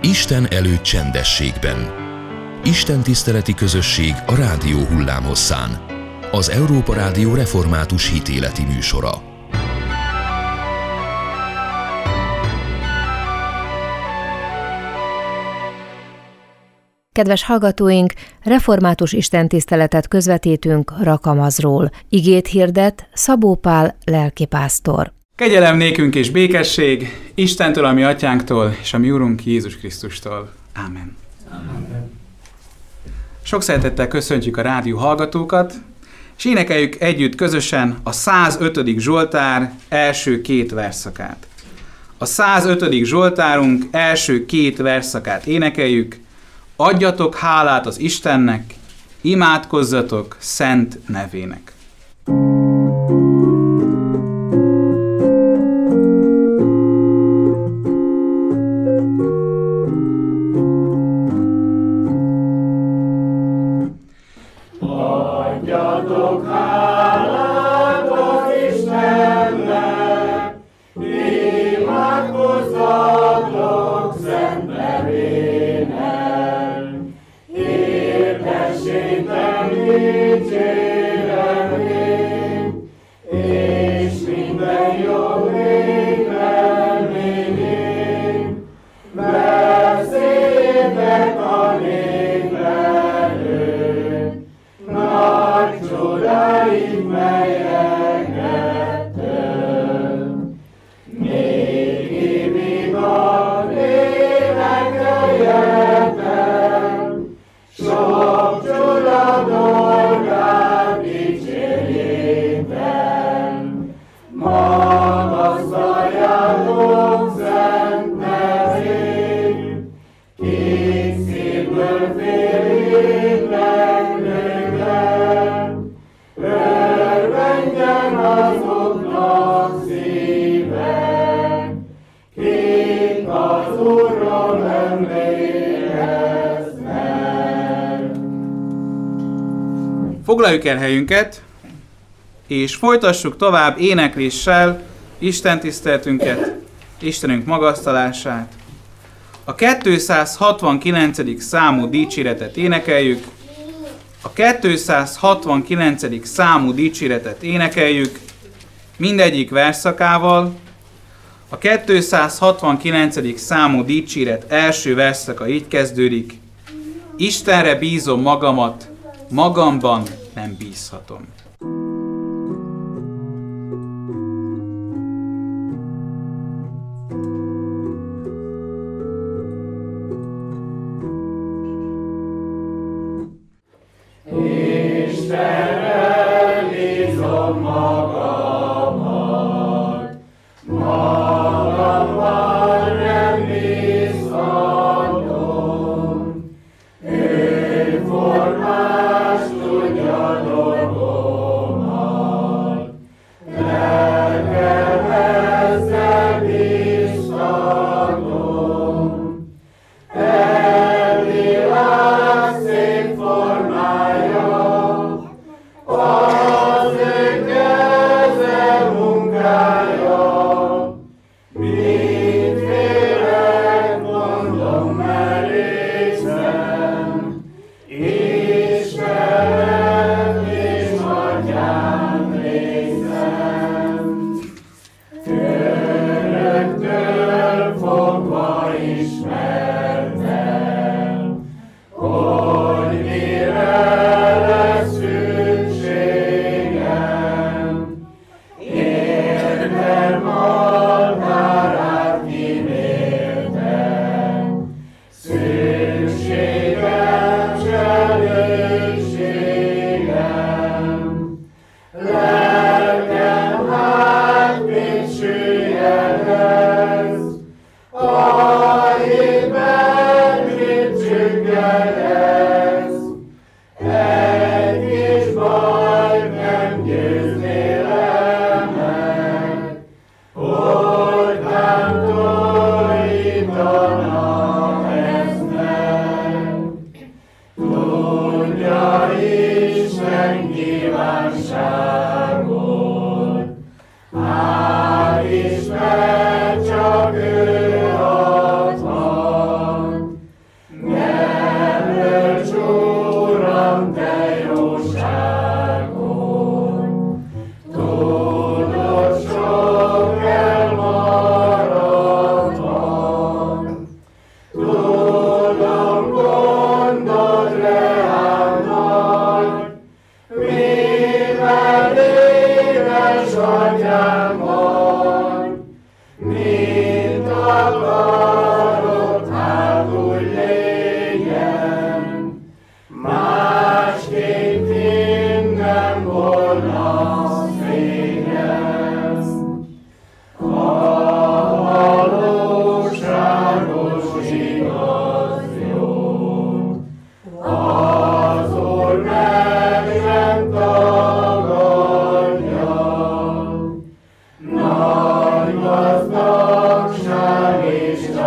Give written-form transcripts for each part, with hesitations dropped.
Isten előtt csendességben. Isten tiszteleti közösség a rádió hullámhosszán. Az Európa Rádió református hitéleti műsora. Kedves hallgatóink, református istentiszteletet közvetítünk Rakamazról. Igét hirdet Szabó Pál lelkipásztor. Kegyelem nékünk és békesség Istentől, a mi atyánktól, és a mi Urunk Jézus Krisztustól. Ámen. Amen. Sok szeretettel köszöntjük a rádió hallgatókat, és énekeljük együtt közösen a 105. Zsoltár első 2 versszakát. A 105. Zsoltárunk első 2 versszakát énekeljük. Adjatok hálát az Istennek, imádkozzatok szent nevének. Adjatok hálát az Istennek, imádkozzatok szent nevének. Hirdessétek dicséretét, és minden jobb népelményét. Beszéljétek a nép előtt, nagy csodáit, melyeket tett. Még évig a lélekre jöttem, sok csoda dolgát dicsérjétek. Magasztaljátok szent nevét, két szívből félének nőkben. Örvendjen azoknak szíve, kik az Úrról emlékeznek. Foglaljuk el helyünket, és folytassuk tovább énekléssel istentiszteletünket, Istenünk magasztalását. A 269. számú dicséretet énekeljük. A 269. számú dicséretet énekeljük mindegyik versszakával. A 269. számú dicséret első versszaka így kezdődik. Istenre bízom magamat, magamban nem bízhatom. Istenre bízom magamat, magamban nem bízhatom. Ő formás tudja dolgokat,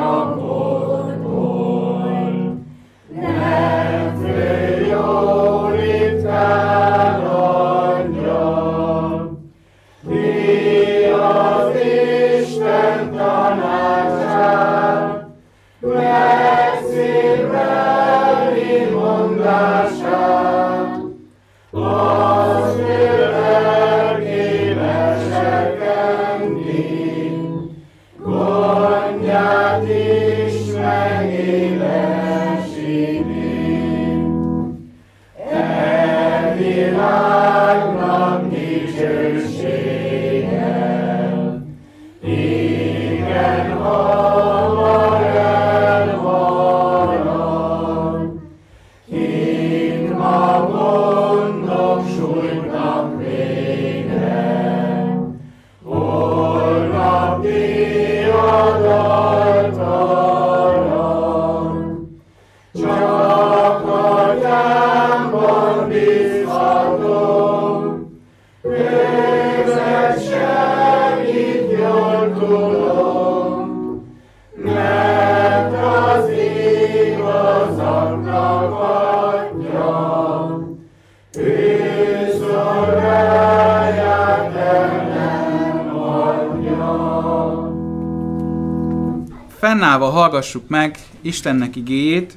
Fennállva hallgassuk meg Istennek igéjét,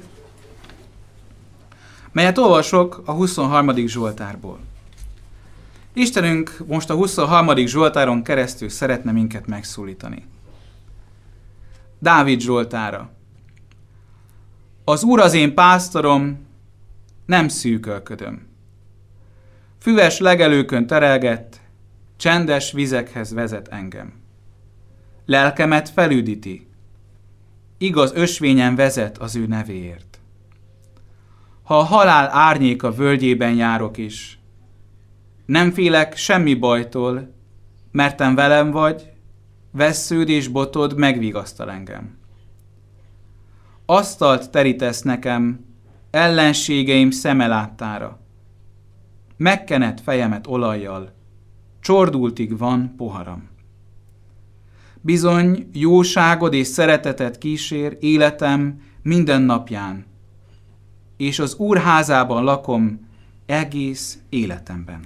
melyet olvasok a 23. Zsoltárból. Istenünk most a 23. Zsoltáron keresztül szeretne minket megszólítani. Dávid Zsoltára. Az Úr az én pásztorom, nem szűkölködöm. Füves legelőkön terelget, csendes vizekhez vezet engem. Lelkemet felüdíti, igaz ösvényen vezet az ő nevéért. Ha a halál árnyéka völgyében járok is, nem félek semmi bajtól, merten velem vagy, vessződ és botod megvigasztal engem. Asztalt terítesz nekem, ellenségeim szeme láttára. Megkenett fejemet olajjal, csordultig van poharam. Bizony, jóságod és szereteted kísér életem minden napján, és az Úr házában lakom egész életemben.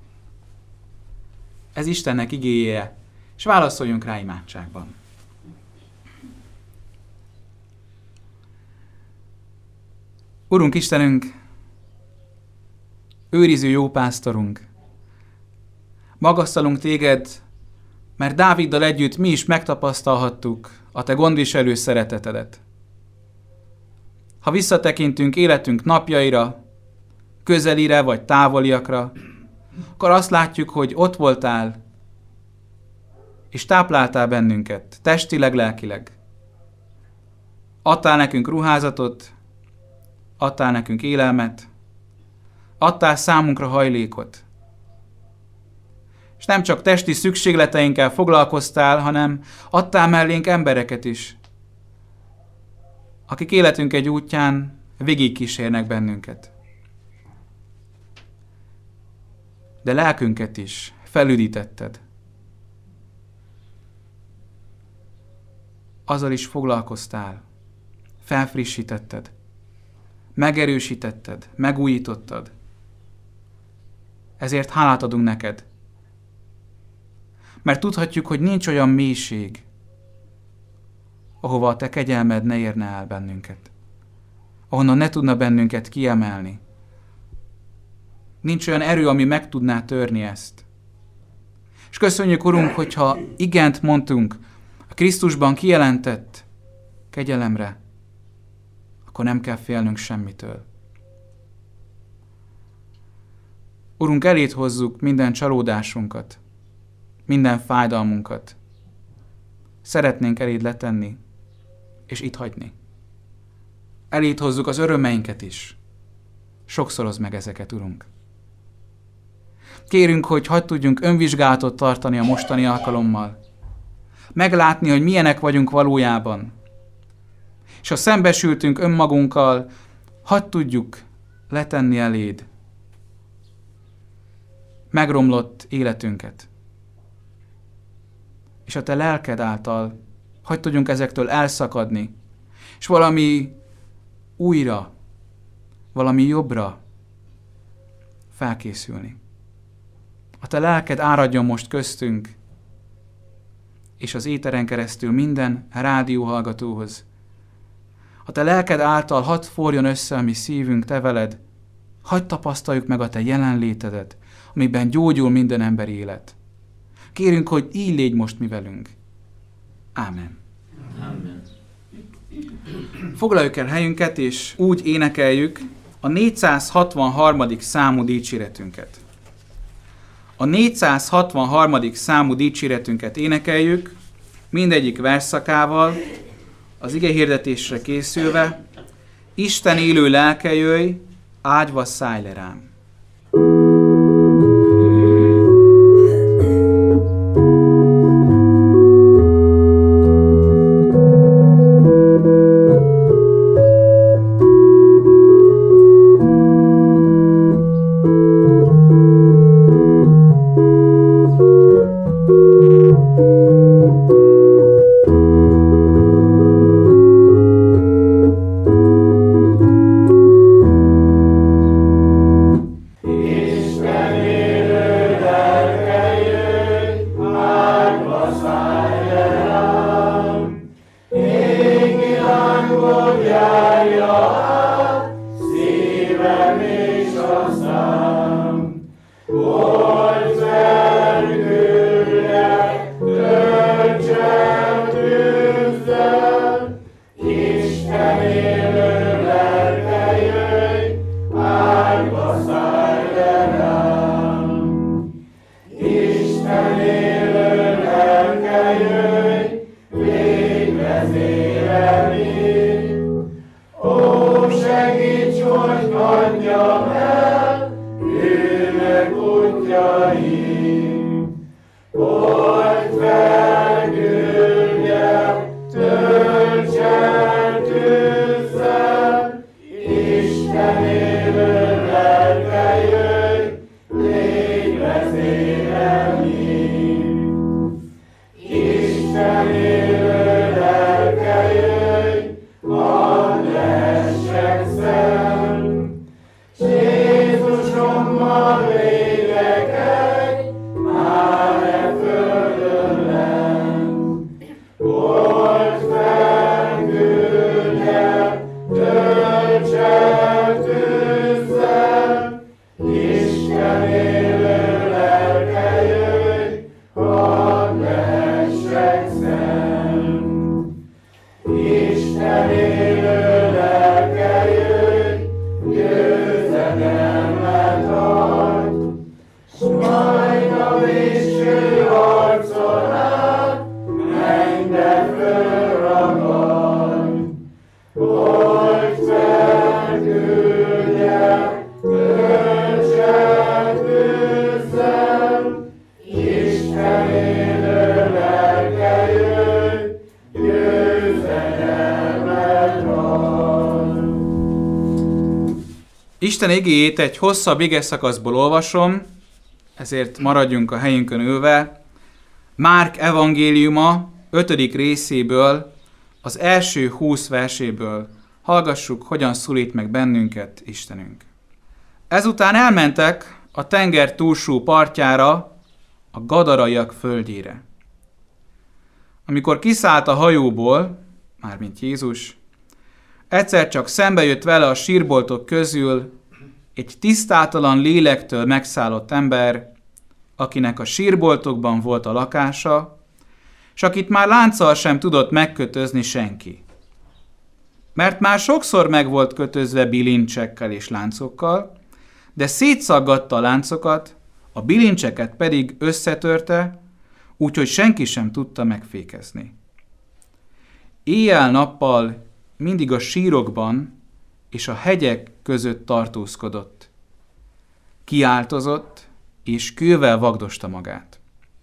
Ez Istennek igéje, és válaszoljunk rá imádságban. Urunk Istenünk, őriző jó pásztorunk, magasztalunk téged, mert Dáviddal együtt mi is megtapasztalhattuk a te gondviselő szeretetedet. Ha visszatekintünk életünk napjaira, közelire vagy távoliakra, akkor azt látjuk, hogy ott voltál, és tápláltál bennünket, testileg, lelkileg. Adtál nekünk ruházatot, adtál nekünk élelmet, adtál számunkra hajlékot. És nem csak testi szükségleteinkkel foglalkoztál, hanem adtál mellénk embereket is, akik életünk egy útján végigkísérnek bennünket. De lelkünket is felüdítetted. Azzal is foglalkoztál, felfrissítetted, megerősítetted, megújítottad. Ezért hálát adunk neked. Mert tudhatjuk, hogy nincs olyan mélység, ahova a te kegyelmed ne érne el bennünket. Ahonnan ne tudna bennünket kiemelni. Nincs olyan erő, ami meg tudná törni ezt. És köszönjük, Urunk, hogyha igent mondtunk a Krisztusban kijelentett kegyelemre, akkor nem kell félnünk semmitől. Urunk, eléd hozzuk minden csalódásunkat, minden fájdalmunkat. Szeretnénk eléd letenni, és itt hagyni. Eléd hozzuk az örömeinket is. Sokszorozd meg ezeket, Urunk. Kérünk, hogy hadd tudjunk önvizsgálatot tartani a mostani alkalommal. Meglátni, hogy milyenek vagyunk valójában. És ha szembesültünk önmagunkkal, hadd tudjuk letenni eléd megromlott életünket. És a te lelked által Hadd tudjunk ezektől elszakadni, és valami újra, valami jobbra felkészülni. A te lelked áradjon most köztünk, és az éteren keresztül minden rádióhallgatóhoz. A te lelked által hadd forjon össze a mi szívünk, te veled, hadd tapasztaljuk meg a te jelenlétedet, amiben gyógyul minden emberi élet. Kérünk, hogy így légy most mi velünk. Ámen. Amen. Foglaljuk el helyünket, és úgy énekeljük a 463. számú dicséretünket. A 463. számú dicséretünket énekeljük, mindegyik versszakával, az igehirdetésre készülve. Isten élő lelke jöjj, ágyva szállj le rám. Isten igéjét egy hosszabb igeszakaszból olvasom, ezért maradjunk a helyünkön ülve. Márk evangéliuma 5. részéből, az első 20 verséből hallgassuk, hogyan szólít meg bennünket Istenünk. Ezután elmentek a tenger túlsó partjára, a gadaraiak földjére. Amikor kiszállt a hajóból, mármint Jézus, egyszer csak szembe jött vele a sírboltok közül egy tisztátalan lélektől megszállott ember, akinek a sírboltokban volt a lakása, és akit már lánccal sem tudott megkötözni senki. Mert már sokszor meg volt kötözve bilincsekkel és láncokkal, de szétszaggatta a láncokat, a bilincseket pedig összetörte, úgyhogy senki sem tudta megfékezni. Éjjel-nappal mindig a sírokban és a hegyek között tartózkodott. Kiáltozott, és kővel vagdosta magát.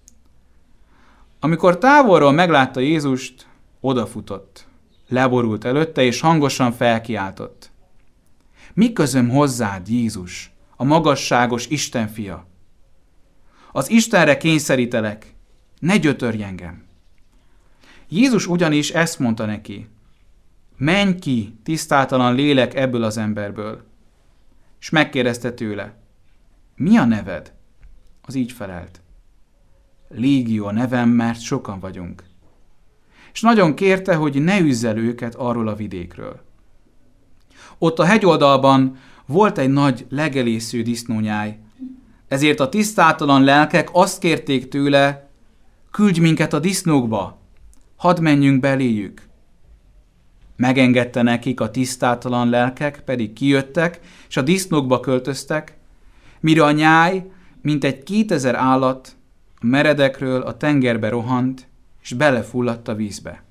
Amikor távolról meglátta Jézust, odafutott, leborult előtte, és hangosan felkiáltott. Mi közöm hozzád, Jézus, a magasságos Isten fia? Az Istenre kényszerítelek, ne gyötörj engem. Jézus ugyanis ezt mondta neki: menj ki, tisztátalan lélek ebből az emberből. És megkérdezte tőle: mi a neved? Az így felelt: Légió a nevem, mert sokan vagyunk. És nagyon kérte, hogy ne üzz el őket arról a vidékről. Ott a hegyoldalban volt egy nagy legelésző disznónyáj, ezért a tisztátalan lelkek azt kérték tőle: küldj minket a disznókba, hadd menjünk beléjük. Megengedte nekik, a tisztátalan lelkek pedig kijöttek, és a disznókba költöztek, mire a nyáj, mint egy 2000 állat, a meredekről a tengerbe rohant, és belefulladt a vízbe.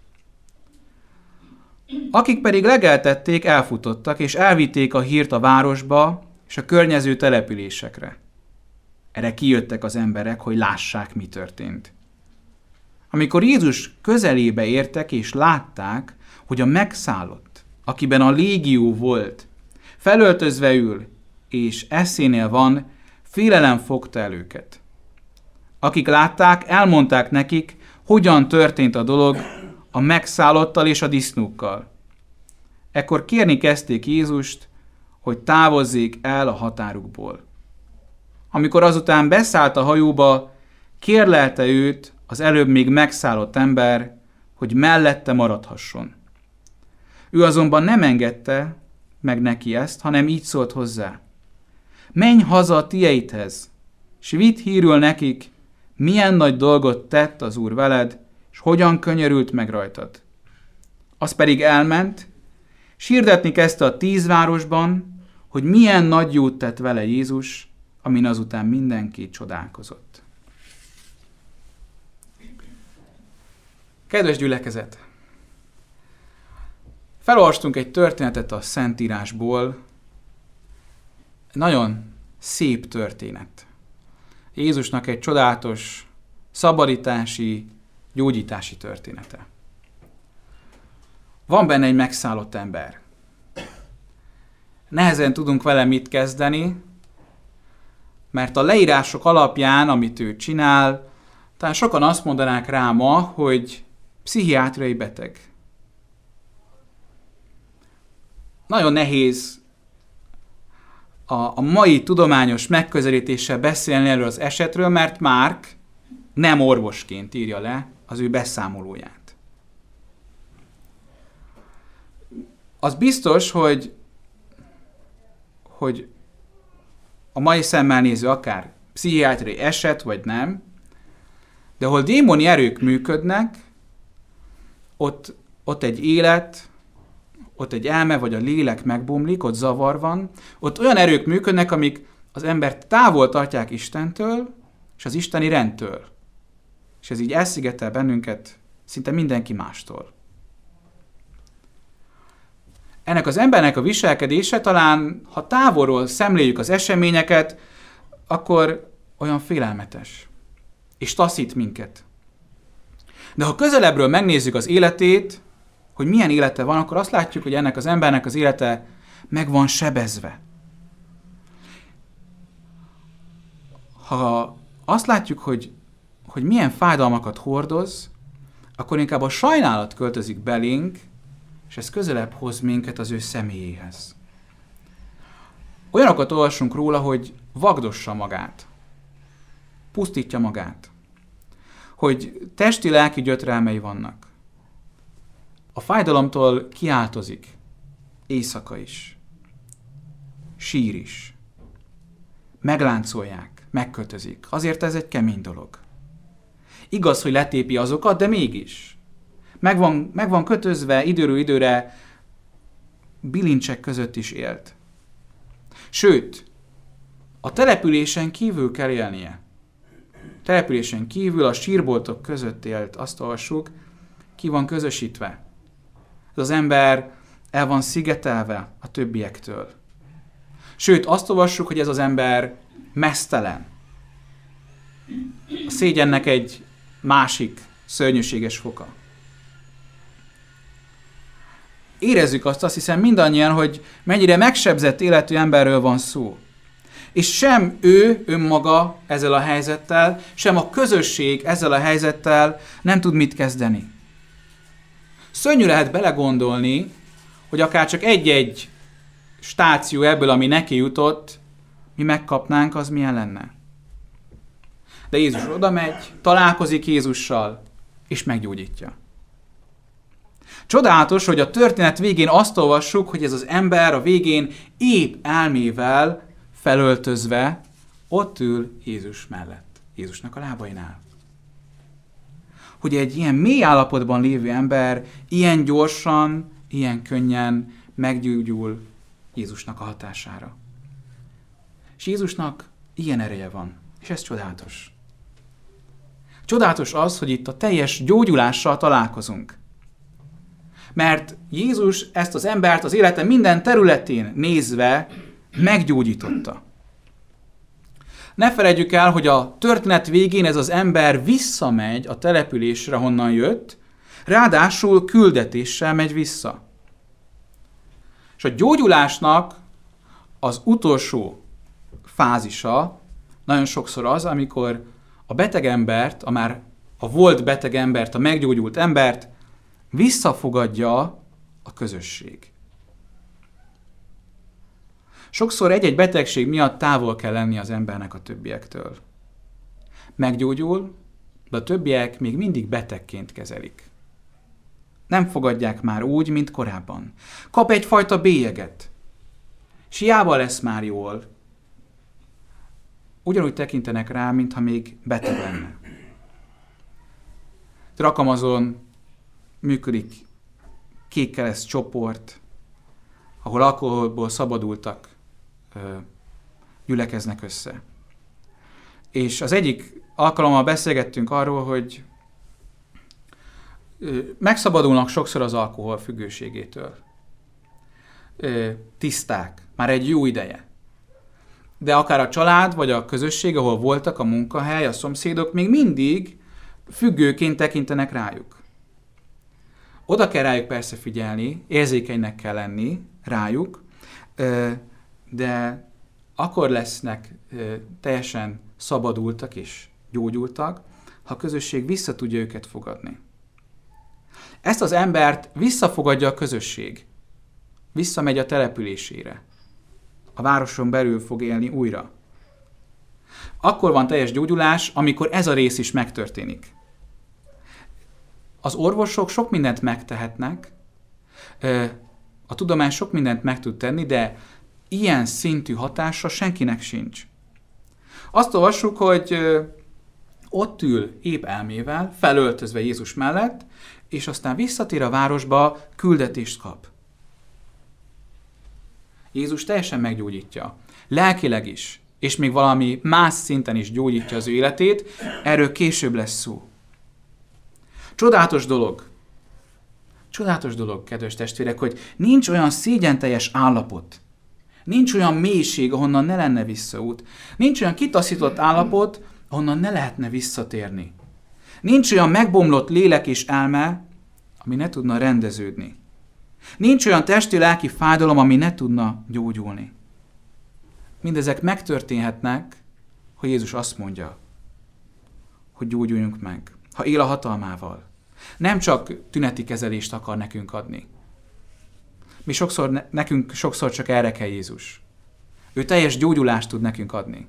Akik pedig legeltették, elfutottak, és elvitték a hírt a városba és a környező településekre. Erre kijöttek az emberek, hogy lássák, mi történt. Amikor Jézus közelébe értek, és látták, hogy a megszállott, akiben a légió volt, felöltözve ül, és eszénél van, félelem fogta el őket. Akik látták, elmondták nekik, hogyan történt a dolog a megszállottal és a disznókkal. Ekkor kérni kezdték Jézust, hogy távozzék el a határukból. Amikor azután beszállt a hajóba, kérlelte őt az előbb még megszállott ember, hogy mellette maradhasson. Ő azonban nem engedte meg neki ezt, hanem így szólt hozzá: menj haza a tieidhez, s vidd hírül nekik, milyen nagy dolgot tett az Úr veled, és hogyan könyörült meg rajtad. Az pedig elment, s hirdetni kezdte a 10 városban, hogy milyen nagy jót tett vele Jézus, amin azután mindenki csodálkozott. Kedves gyülekezet! Felolvastunk egy történetet a Szentírásból, nagyon szép történet. Jézusnak egy csodálatos szabadítási, gyógyítási története. Van benne egy megszállott ember. Nehezen tudunk vele mit kezdeni, mert a leírások alapján, amit ő csinál, talán sokan azt mondanák rá ma, hogy pszichiátriai beteg. Nagyon nehéz a mai tudományos megközelítéssel beszélni erről az esetről, mert Márk nem orvosként írja le az ő beszámolóját. Az biztos, hogy a mai szemmel néző akár pszichiátriai eset, vagy nem, de ahol démoni erők működnek, ott egy élet, ott egy elme vagy a lélek megbomlik, ott zavar van, ott olyan erők működnek, amik az embert távol tartják Istentől és az isteni rendtől. És ez így elszigetel bennünket szinte mindenki mástól. Ennek az embernek a viselkedése talán, ha távolról szemléljük az eseményeket, akkor olyan félelmetes, és taszít minket. De ha közelebbről megnézzük az életét, hogy milyen élete van, akkor azt látjuk, hogy ennek az embernek az élete meg van sebezve. Ha azt látjuk, hogy milyen fájdalmakat hordoz, akkor inkább a sajnálat költözik belénk, és ez közelebb hoz minket az ő személyéhez. Olyanokat olvasunk róla, hogy vagdossa magát, pusztítja magát, hogy testi-lelki gyötrelmei vannak. A fájdalomtól kiáltozik, éjszaka is, sír is, megláncolják, megkötözik. Azért ez egy kemény dolog. Igaz, hogy letépi azokat, de mégis. Meg van kötözve, időről időre bilincsek között is élt. Sőt, a településen kívül kell élnie. Településen kívül a sírboltok között élt, azt olvassuk, ki van közösítve. Ez az ember el van szigetelve a többiektől. Sőt, azt olvassuk, hogy ez az ember meztelen. A szégyennek egy másik szörnyűséges foka. Érezzük azt hiszem mindannyian, hogy mennyire megsebzett életű emberről van szó. És sem ő önmaga ezzel a helyzettel, sem a közösség ezzel a helyzettel nem tud mit kezdeni. Szörnyű lehet belegondolni, hogy akár csak egy-egy stáció ebből, ami neki jutott, mi megkapnánk, az milyen lenne. De Jézus oda megy, találkozik Jézussal, és meggyógyítja. Csodálatos, hogy a történet végén azt olvassuk, hogy ez az ember a végén épp elmével felöltözve ott ül Jézus mellett, Jézusnak a lábainál. Hogy egy ilyen mély állapotban lévő ember ilyen gyorsan, ilyen könnyen meggyógyul Jézusnak a hatására. És Jézusnak ilyen ereje van, és ez csodálatos. Csodálatos az, hogy itt a teljes gyógyulással találkozunk. Mert Jézus ezt az embert az élete minden területén nézve meggyógyította. Ne felejtjük el, hogy a történet végén ez az ember visszamegy a településre, honnan jött, ráadásul küldetéssel megy vissza. És a gyógyulásnak az utolsó fázisa nagyon sokszor az, amikor a beteg embert, a volt beteg embert, a meggyógyult embert visszafogadja a közösség. Sokszor egy-egy betegség miatt távol kell lenni az embernek a többiektől. Meggyógyul, de a többiek még mindig betegként kezelik. Nem fogadják már úgy, mint korábban. Kap egyfajta bélyeget, és hiába lesz már jól. Ugyanúgy tekintenek rá, mintha még beteg lenne. Rakamazon működik kékkereszt csoport, ahol alkoholból szabadultak gyülekeznek össze. És az egyik alkalommal beszélgettünk arról, hogy megszabadulnak sokszor az alkohol függőségétől. Tiszták, már egy jó ideje. De akár a család, vagy a közösség, ahol voltak, a munkahely, a szomszédok, még mindig függőként tekintenek rájuk. Oda kell rájuk persze figyelni, érzékenynek kell lenni rájuk, de akkor lesznek teljesen szabadultak és gyógyultak, ha a közösség vissza tudja őket fogadni. Ezt az embert visszafogadja a közösség. Visszamegy a településére. A városon belül fog élni újra. Akkor van teljes gyógyulás, amikor ez a rész is megtörténik. Az orvosok sok mindent megtehetnek, a tudomány sok mindent meg tud tenni, de ilyen szintű hatása senkinek sincs. Azt olvassuk, hogy ott ül épp elmével, felöltözve Jézus mellett, és aztán visszatér a városba, küldetést kap. Jézus teljesen meggyógyítja. Lelkileg is, és még valami más szinten is gyógyítja az ő életét, erről később lesz szó. Csodálatos dolog. Csodálatos dolog, kedves testvérek, hogy nincs olyan szégyenteljes állapot, nincs olyan mélység, ahonnan ne lenne visszaút, nincs olyan kitaszított állapot, ahonnan ne lehetne visszatérni. Nincs olyan megbomlott lélek és elme, ami ne tudna rendeződni. Nincs olyan testi-lelki fájdalom, ami ne tudna gyógyulni. Mindezek megtörténhetnek, ha Jézus azt mondja, hogy gyógyuljunk meg, ha él a hatalmával. Nem csak tüneti kezelést akar nekünk adni. Nekünk sokszor csak erre kell Jézus. Ő teljes gyógyulást tud nekünk adni.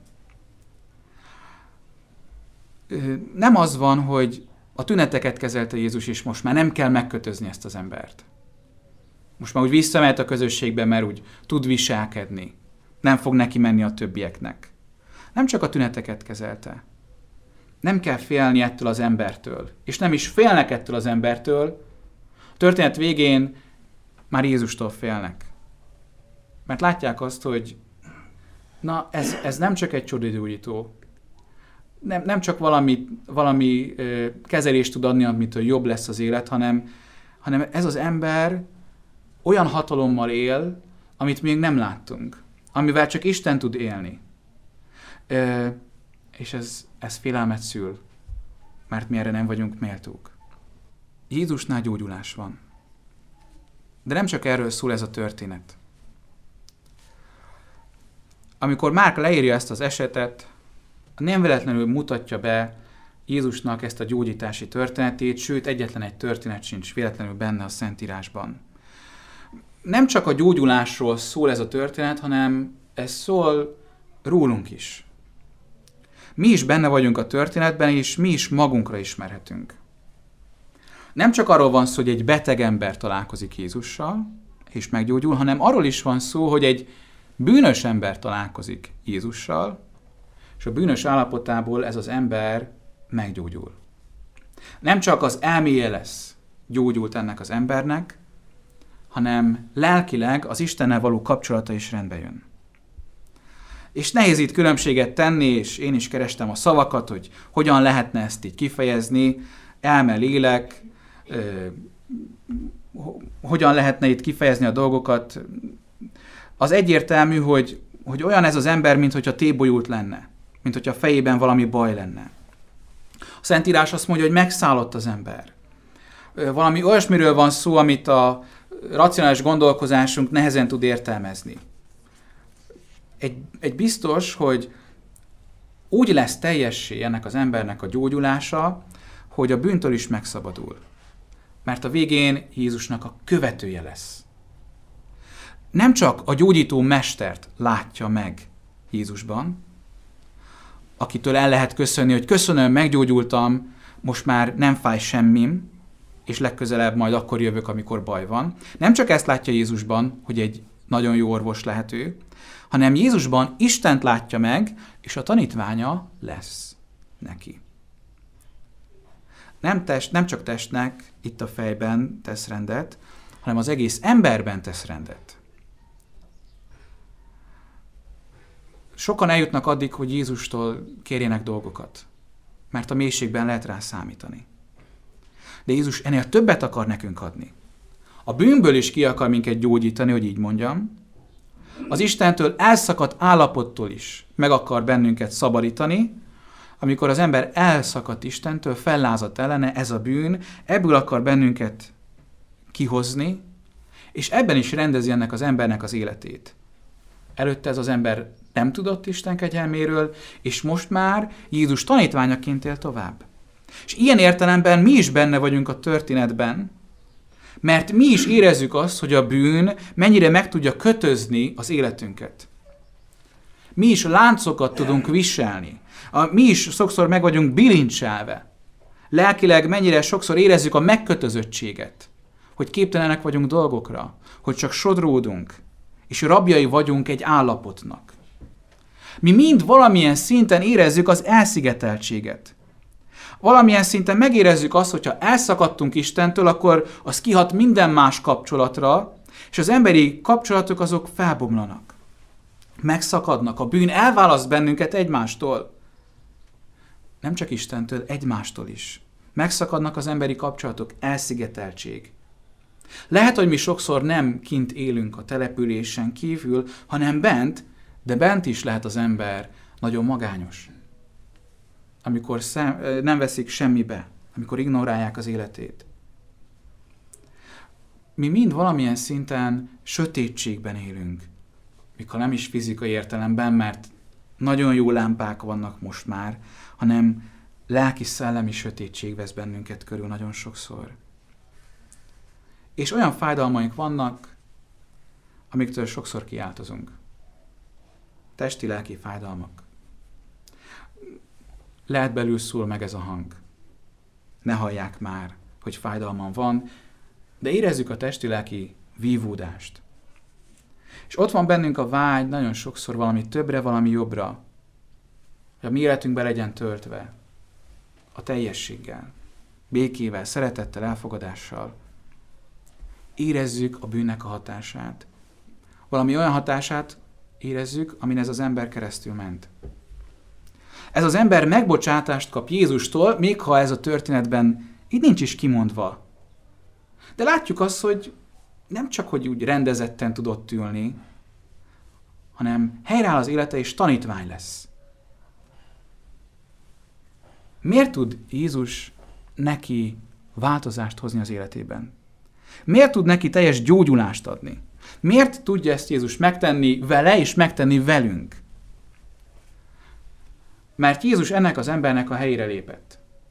Nem az van, hogy a tüneteket kezelte Jézus, és most már nem kell megkötözni ezt az embert. Most már úgy visszamehet a közösségbe, mert úgy tud viselkedni. Nem fog neki menni a többieknek. Nem csak a tüneteket kezelte. Nem kell félni ettől az embertől. És nem is félnek ettől az embertől. A történet végén már Jézustól félnek. Mert látják azt, hogy na, ez nem csak egy csodagyógyító. Nem csak valami kezelést tud adni, amitől jobb lesz az élet, hanem ez az ember olyan hatalommal él, amit még nem láttunk. Amivel csak Isten tud élni. És ez félelmet szül, mert mi erre nem vagyunk méltók. Jézusnál gyógyulás van. De nem csak erről szól ez a történet. Amikor Márk leírja ezt az esetet, nem véletlenül mutatja be Jézusnak ezt a gyógyítási történetét, sőt, egyetlen egy történet sincs véletlenül benne a Szentírásban. Nem csak a gyógyulásról szól ez a történet, hanem ez szól rólunk is. Mi is benne vagyunk a történetben, és mi is magunkra ismerhetünk. Nem csak arról van szó, hogy egy beteg ember találkozik Jézussal, és meggyógyul, hanem arról is van szó, hogy egy bűnös ember találkozik Jézussal, és a bűnös állapotából ez az ember meggyógyul. Nem csak az elméje lesz gyógyult ennek az embernek, hanem lelkileg az Istennel való kapcsolata is rendbe jön. És nehéz itt különbséget tenni, és én is kerestem a szavakat, hogy hogyan lehetne ezt így kifejezni, elme, lélek, hogyan lehetne itt kifejezni a dolgokat. Az egyértelmű, hogy olyan ez az ember, mintha tébolyult lenne, mintha a fejében valami baj lenne. A Szentírás azt mondja, hogy megszállott az ember. Valami olyasmiről van szó, amit a racionális gondolkozásunk nehezen tud értelmezni. Egy biztos, hogy úgy lesz teljessé ennek az embernek a gyógyulása, hogy a bűntől is megszabadul. Mert a végén Jézusnak a követője lesz. Nem csak a gyógyító mestert látja meg Jézusban, akitől el lehet köszönni, hogy köszönöm, meggyógyultam, most már nem fáj semmim, és legközelebb majd akkor jövök, amikor baj van. Nem csak ezt látja Jézusban, hogy egy nagyon jó orvos lehet ő, hanem Jézusban Istent látja meg, és a tanítványa lesz neki. Nem csak testnek itt a fejben tesz rendet, hanem az egész emberben tesz rendet. Sokan eljutnak addig, hogy Jézustól kérjenek dolgokat, mert a mélységben lehet rá számítani. De Jézus ennél többet akar nekünk adni. A bűnből is ki akar minket gyógyítani, hogy így mondjam. Az Istentől elszakadt állapottól is meg akar bennünket szabadítani. Amikor az ember elszakadt Istentől, fellázadt ellene, ez a bűn, ebből akar bennünket kihozni, és ebben is rendezi ennek az embernek az életét. Előtte ez az ember nem tudott Isten kegyelméről, és most már Jézus tanítványaként él tovább. És ilyen értelemben mi is benne vagyunk a történetben, mert mi is érezzük azt, hogy a bűn mennyire meg tudja kötözni az életünket. Mi is láncokat tudunk viselni. Mi is sokszor meg vagyunk bilincselve. Lelkileg mennyire sokszor érezzük a megkötözöttséget, hogy képtelenek vagyunk dolgokra, hogy csak sodródunk, és rabjai vagyunk egy állapotnak. Mi mind valamilyen szinten érezzük az elszigeteltséget. Valamilyen szinten megérezzük azt, hogyha elszakadtunk Istentől, akkor az kihat minden más kapcsolatra, és az emberi kapcsolatok azok felbomlanak. Megszakadnak, a bűn elválaszt bennünket egymástól. Nem csak Istentől, egymástól is. Megszakadnak az emberi kapcsolatok, elszigeteltség. Lehet, hogy mi sokszor nem kint élünk a településen kívül, hanem bent, de bent is lehet az ember nagyon magányos. Amikor nem veszik semmibe, amikor ignorálják az életét. Mi mind valamilyen szinten sötétségben élünk, mikor nem is fizikai értelemben, mert nagyon jó lámpák vannak most már, hanem lelki-szellemi sötétség vesz bennünket körül nagyon sokszor. És olyan fájdalmaink vannak, amiktől sokszor kiáltozunk. Testi-lelki fájdalmak. Lehet belül szól meg ez a hang. Ne hallják már, hogy fájdalmam van, de érezzük a testi-lelki vívódást. És ott van bennünk a vágy nagyon sokszor valami többre, valami jobbra, hogy a mi életünkbe legyen töltve a teljességgel, békével, szeretettel, elfogadással. Érezzük a bűnnek a hatását. Valami olyan hatását érezzük, amin ez az ember keresztül ment. Ez az ember megbocsátást kap Jézustól, még ha ez a történetben így nincs is kimondva. De látjuk azt, hogy nem csak, hogy úgy rendezetten tudott ülni, hanem helyreáll az élete és tanítvány lesz. Miért tud Jézus neki változást hozni az életében? Miért tud neki teljes gyógyulást adni? Miért tudja ezt Jézus megtenni vele és megtenni velünk? Mert Jézus ennek az embernek a helyére lépett.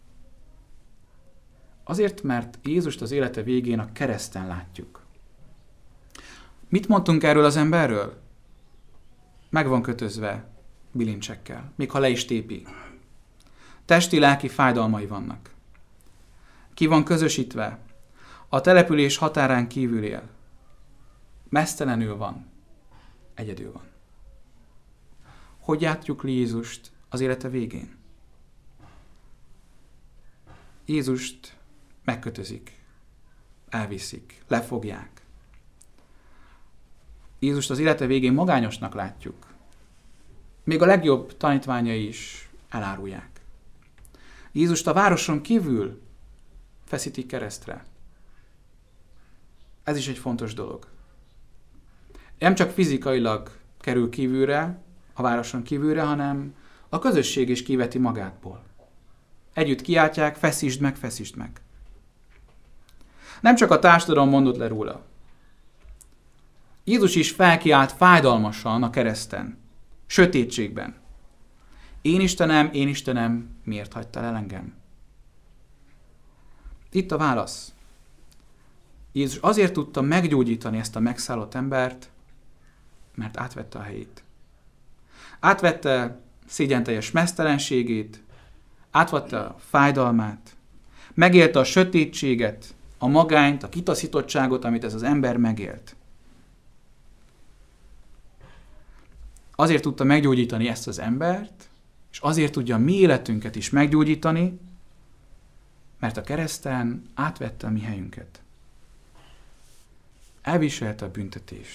Azért, mert Jézust az élete végén a kereszten látjuk. Mit mondtunk erről az emberről? Meg van kötözve bilincsekkel, még ha le is tépi. Testi-lelki fájdalmai vannak. Ki van közösítve, a település határán kívül él. Meztelenül van, egyedül van. Hogy látjuk Jézust az élete végén? Jézust megkötözik, elviszik, lefogják. Jézust az élete végén magányosnak látjuk. Még a legjobb tanítványai is elárulják. Jézust a városon kívül feszítik keresztre. Ez is egy fontos dolog. Nem csak fizikailag kerül kívülre, a városon kívülre, hanem a közösség is kiveti magátból. Együtt kiáltják, feszítsd meg, feszítsd meg. Nem csak a társadalom mondott le róla. Jézus is felkiált fájdalmasan a kereszten, sötétségben. Én Istenem, miért hagytál el engem? Itt a válasz. Jézus azért tudta meggyógyítani ezt a megszállott embert, mert átvette a helyét. Átvette szégyenteljes meztelenségét, átvette a fájdalmát, megélte a sötétséget, a magányt, a kitaszítottságot, amit ez az ember megélt. Azért tudta meggyógyítani ezt az embert, és azért tudja a mi életünket is meggyógyítani, mert a kereszten átvette a mi helyünket. Elviselte a büntetést.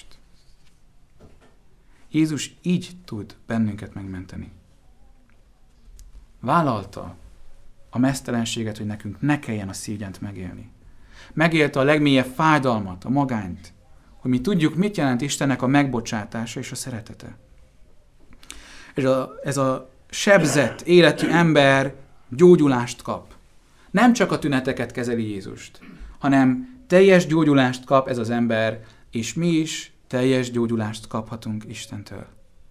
Jézus így tud bennünket megmenteni. Vállalta a meztelenséget, hogy nekünk ne kelljen a szégyent megélni. Megélte a legmélyebb fájdalmat, a magányt, hogy mi tudjuk, mit jelent Istennek a megbocsátása és a szeretete. Ez a sebzett életű ember gyógyulást kap. Nem csak a tüneteket kezeli Jézust, hanem teljes gyógyulást kap ez az ember, és mi is teljes gyógyulást kaphatunk Istentől.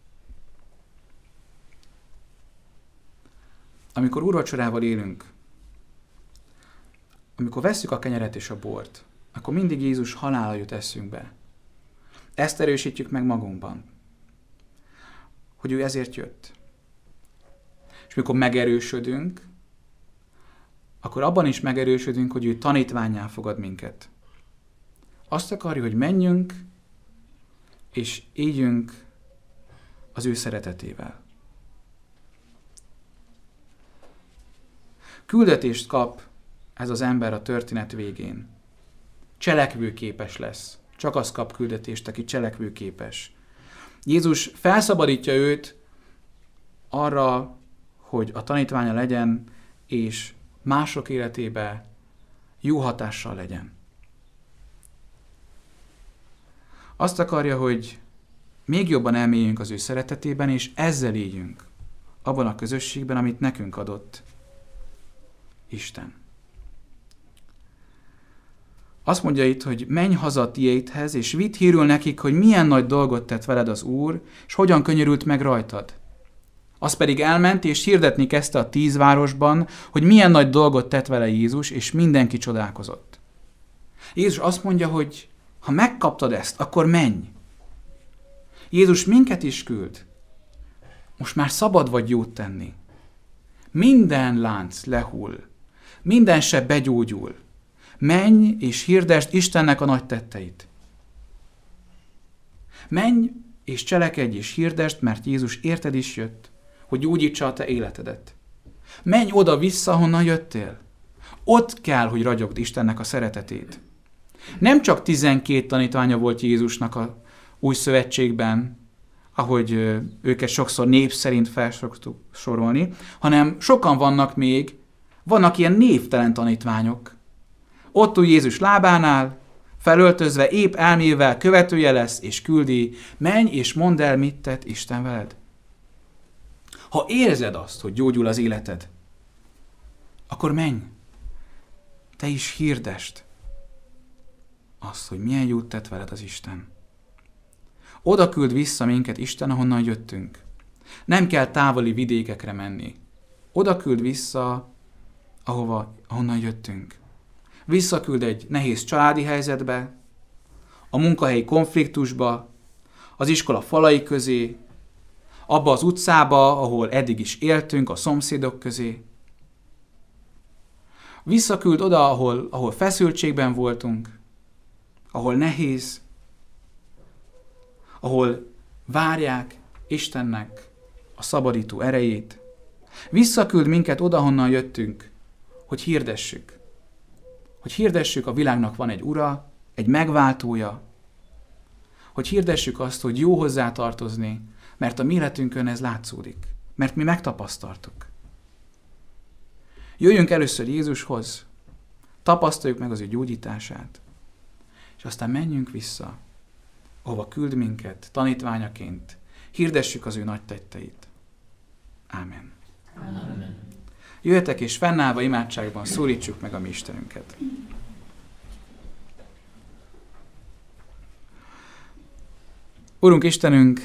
Amikor úrvacsorával élünk, amikor vesszük a kenyeret és a bort, akkor mindig Jézus halála jut eszünkbe. Ezt erősítjük meg magunkban, hogy ő ezért jött. És mikor megerősödünk, akkor abban is megerősödünk, hogy ő tanítvánnyá fogad minket. Azt akarja, hogy menjünk, és éljünk az ő szeretetével. Küldetést kap ez az ember a történet végén. Cselekvőképes lesz. Csak az kap küldetést, aki cselekvőképes. Jézus felszabadítja őt arra, hogy a tanítványa legyen, és mások életébe jó hatással legyen. Azt akarja, hogy még jobban elmélyünk az ő szeretetében, és ezzel éljünk abban a közösségben, amit nekünk adott Isten. Azt mondja itt, hogy menj haza a tiédhez, és vidd hírül nekik, hogy milyen nagy dolgot tett veled az Úr, és hogyan könyörült meg rajtad. Az pedig elment, és hirdetni kezdte a 10 városban, hogy milyen nagy dolgot tett vele Jézus, és mindenki csodálkozott. Jézus azt mondja, hogy ha megkaptad ezt, akkor menj. Jézus minket is küld. Most már szabad vagy jót tenni. Minden lánc lehull. Minden seb begyógyul. Menj és hirdesd Istennek a nagy tetteit. Menj és cselekedj és hirdesd, mert Jézus érted is jött, hogy gyógyítsa a te életedet. Menj oda-vissza, honnan jöttél. Ott kell, hogy ragyogd Istennek a szeretetét. Nem csak 12 tanítványa volt Jézusnak a új szövetségben, ahogy őket sokszor név szerint felszoktuk sorolni, hanem sokan vannak még, vannak ilyen névtelen tanítványok. Ott ül Jézus lábánál, felöltözve, épp elmével követője lesz, és küldi, menj és mondd el, mit tett Isten veled. Ha érzed azt, hogy gyógyul az életed, akkor menj, te is hirdesd azt, hogy milyen jót tett veled az Isten. Oda küld vissza minket Isten, ahonnan jöttünk. Nem kell távoli vidékekre menni. Oda küld vissza, ahonnan jöttünk. visszaküld egy nehéz családi helyzetbe, a munkahelyi konfliktusba, az iskola falai közé, abba az utcába, ahol eddig is éltünk, a szomszédok közé. Visszaküld oda, ahol feszültségben voltunk, ahol nehéz, ahol várják Istennek a szabadító erejét. Visszaküld minket oda, honnan jöttünk, hogy hirdessük. Hogy hirdessük, a világnak van egy ura, egy megváltója. Hogy hirdessük azt, hogy jó hozzá tartozni, mert a mi életünkön ez látszódik. Mert mi megtapasztaltuk. Jöjjünk először Jézushoz, tapasztaljuk meg az ő gyógyítását, és aztán menjünk vissza, ahova küld minket tanítványaként, hirdessük az ő nagy tetteit. Ámen. Amen. Jöjjetek és fennállva imádságban szólítsuk meg a mi Istenünket. Urunk Istenünk,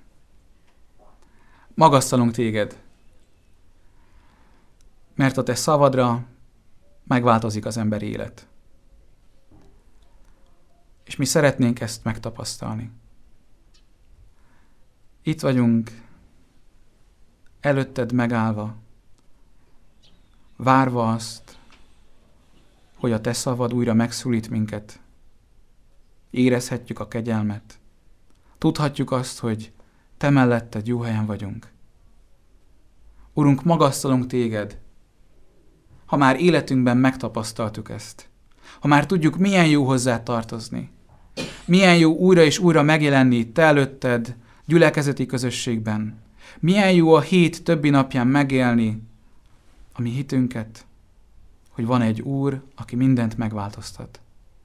magasztalunk téged, mert a te szavadra megváltozik az emberi élet. És mi szeretnénk ezt megtapasztalni. Itt vagyunk, előtted megállva, várva azt, hogy a te szavad újra megszólít minket. Érezhetjük a kegyelmet. Tudhatjuk azt, hogy te melletted jó helyen vagyunk. Urunk, magasztalunk téged, ha már életünkben megtapasztaltuk ezt. Ha már tudjuk, milyen jó hozzá tartozni. Milyen jó újra és újra megjelenni te előtted gyülekezeti közösségben. Milyen jó a hét többi napján megélni a mi hitünket, hogy van egy Úr, aki mindent megváltoztat.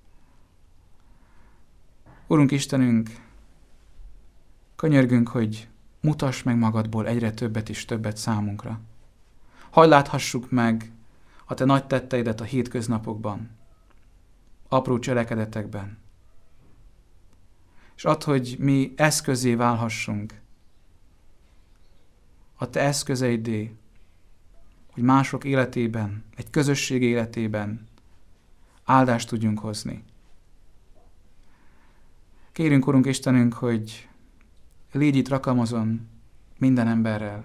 Urunk Istenünk, könyörgünk, hogy mutass meg magadból egyre többet és többet számunkra. Hadd láthassuk meg a te nagy tetteidet a hétköznapokban, apró cselekedetekben. És add, hogy mi eszközé válhassunk a te eszközeidé, hogy mások életében, egy közösség életében áldást tudjunk hozni. Kérünk, Urunk Istenünk, hogy légy itt Rakamazon minden emberrel.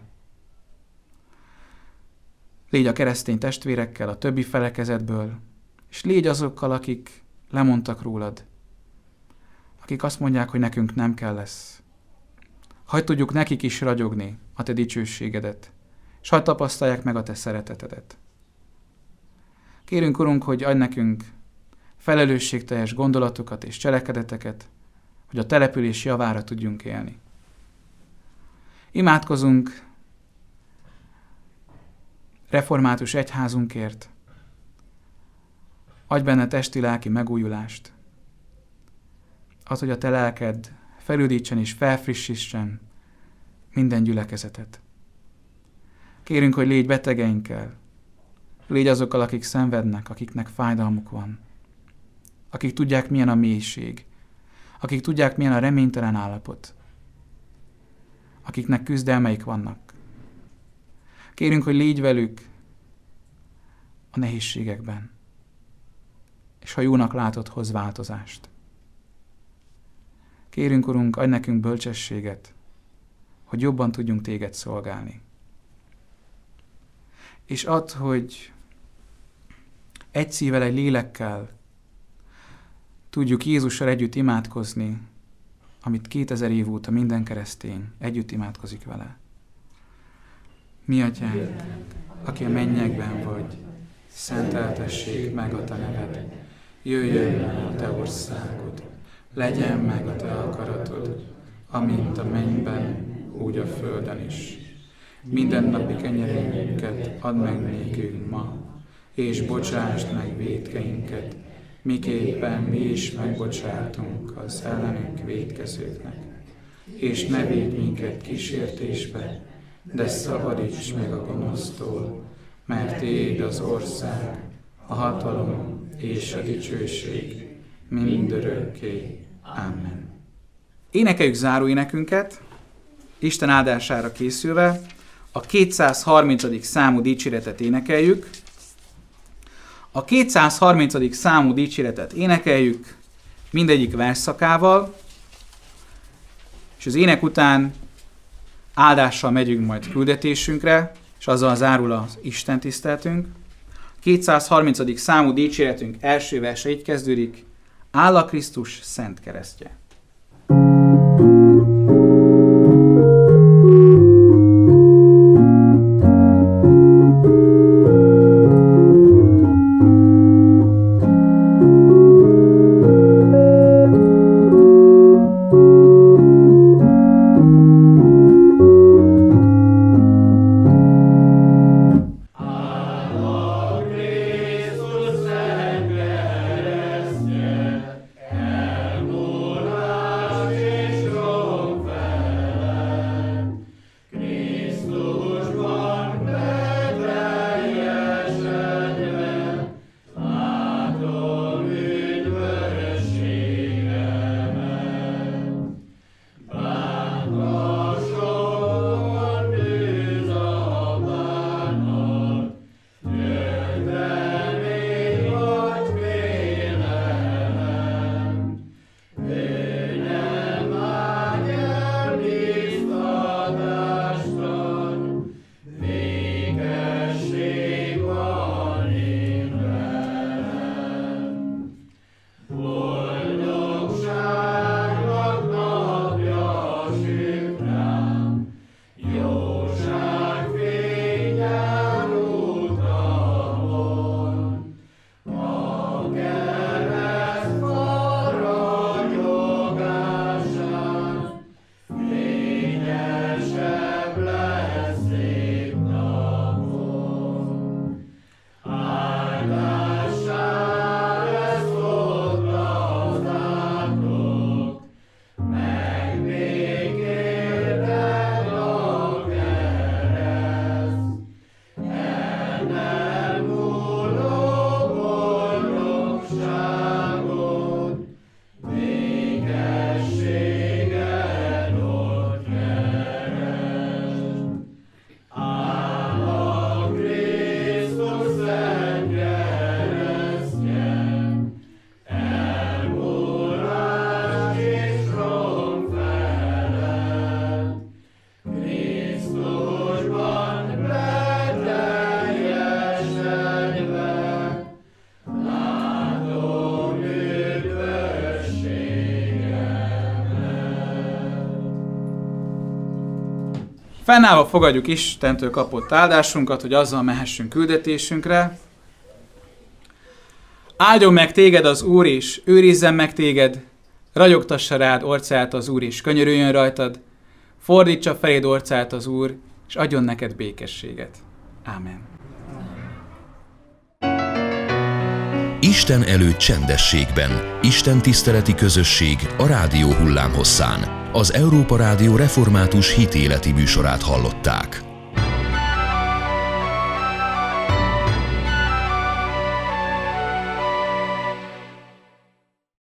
Légy a keresztény testvérekkel, a többi felekezetből, és légy azokkal, akik lemondtak rólad, akik azt mondják, hogy nekünk nem kell lesz. Hadd tudjuk nekik is ragyogni a te dicsőségedet, és hadd tapasztalják meg a te szeretetedet. Kérünk, Urunk, hogy adj nekünk felelősségteljes gondolatokat és cselekedeteket, hogy a település javára tudjunk élni. Imádkozunk református egyházunkért, adj benne testi-lelki megújulást. Az, hogy a te lelked felüdítsen és felfrissítsen minden gyülekezetet. Kérünk, hogy légy betegeinkkel, légy azokkal, akik szenvednek, akiknek fájdalmuk van, akik tudják, milyen a mélység, akik tudják, milyen a reménytelen állapot, akiknek küzdelmeik vannak. Kérünk, hogy légy velük a nehézségekben, és ha jónak látod, hoz változást. Kérünk, Urunk, adj nekünk bölcsességet, hogy jobban tudjunk téged szolgálni. És add, hogy egy szívvel, egy lélekkel tudjuk Jézussal együtt imádkozni, amit 2000 év óta minden keresztény együtt imádkozik vele. Mi atyánk, aki a mennyekben vagy, szenteltessék meg a te neved, jöjjön el a te országod, legyen meg a te akaratod, amint a mennyben, úgy a földön is. Mindennapi kenyerünket add meg nékünk ma, és bocsásd meg vétkeinket, miképpen mi is megbocsátunk az ellenünk vétkezőknek. És ne védj minket kísértésbe, de szabadíts meg a gonosztól, mert tiéd az ország, a hatalom és a dicsőség mindörökké. Amen. Énekeljük záróénekünket, Isten áldására készülve, a 230. számú dicséretet énekeljük, A 230. számú dicséretet énekeljük mindegyik versszakával, és az ének után áldással megyünk majd küldetésünkre, és azzal zárul az Isten tiszteltünk. 230. számú dicséretünk első verse így kezdődik: Áll a Krisztus szent keresztje. Fennállva fogadjuk Istentől kapott áldásunkat, hogy azzal mehessünk küldetésünkre. Áldjon meg téged az Úr, és őrizzen meg téged, ragyogtassa rád orcáját az Úr, és könyörüljön rajtad, fordítsa feléd orcáját az Úr, és adjon neked békességet. Ámen. Isten előtt csendességben, Isten tiszteleti közösség a rádió hullámhosszán. Az Európa Rádió református hitéleti műsorát hallották.